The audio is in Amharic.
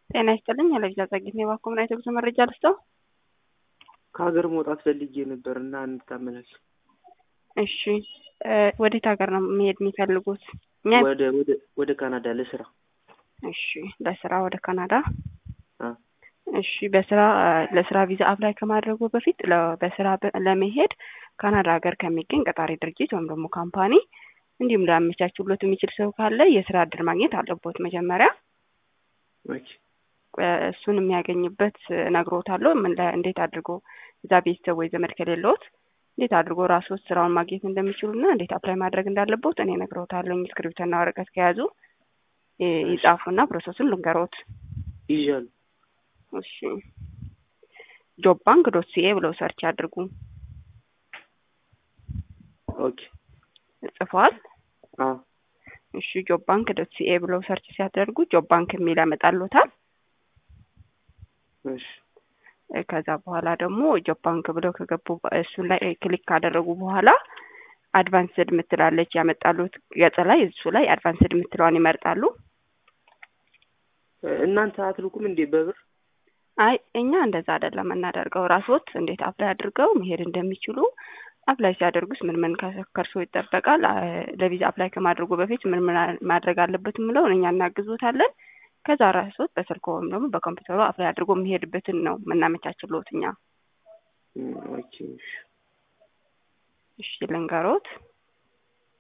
ጤና ይስጥልኝ አለብዛ ጸግኝ የባኮ ምን አይነት ጉዞ መረጃ ልስጠው? ከሀገር መውጣት ፈልጌ ነበርና እንድታመናል። እሺ ወዴት ሀገር ነው መሄድ የሚፈልጉት? ወደ ካናዳ ለስራ። እሺ ለስራ ወደ ካናዳ። እሺ ለስራ ቪዛ አፕላይ ከማድረጉ በፊት በስራ ለመሄድ ካናዳ ሀገር ከሚገኝ ቀጣሪ ድርጅት ወይም ደግሞ ካምፓኒ እንዲሁም ሊያመቻችሎት የሚችል ሰው ካለ የስራ እድል ማግኘት አለበት መጀመሪያ። እሱን የሚያገኝበት ነግሮታለሁ። እንዴት አድርጎ እዛ ቤተሰብ ወይ ዘመድ ከሌለዎት እንዴት አድርጎ ራስዎት ስራውን ማግኘት እንደሚችሉና እንዴት አፕላይ ማድረግ እንዳለበት እኔ ነግሮታለሁ። ስክሪፕትና ወረቀት ከያዙ ይጻፉና ፕሮሰሱን ልንገሮት። ይዣል። እሺ jobbank.ca ብለው ሰርች አድርጉ። ኦኬ ጽፏል? እሺ jobbank.ca ብለው ሰርች ሲያደርጉ ጆብ ባንክ የሚል ያመጣልዎታል። እሺ ከዛ በኋላ ደግሞ ጆብ ባንክ ብለው ከገቡ እሱ ላይ ክሊክ ካደረጉ በኋላ አድቫንስድ ምትላለች ያመጣሉት ገጽ ላይ እሱ ላይ አድቫንስድ ምትለዋን ይመርጣሉ። እናንተ አትልኩም እንዴ በብር? አይ እኛ እንደዛ አይደለም እናደርገው። ራስዎት እንዴት አፕላይ አድርገው መሄድ እንደሚችሉ አፕላይ ሲያደርጉስ ምን ከርሶ ይጠበቃል፣ ለቪዛ አፕላይ ከማድረጉ በፊት ምን ማድረግ አለበት ምለው እኛ እናግዞታለን። ከዛ ራስዎት በስልክዎም ደግሞ በኮምፒውተሩ አፕላይ አድርጎ መሄድበትን ነው ምናመቻችሎት እኛ። ኦኬ እሺ ልንገሮት።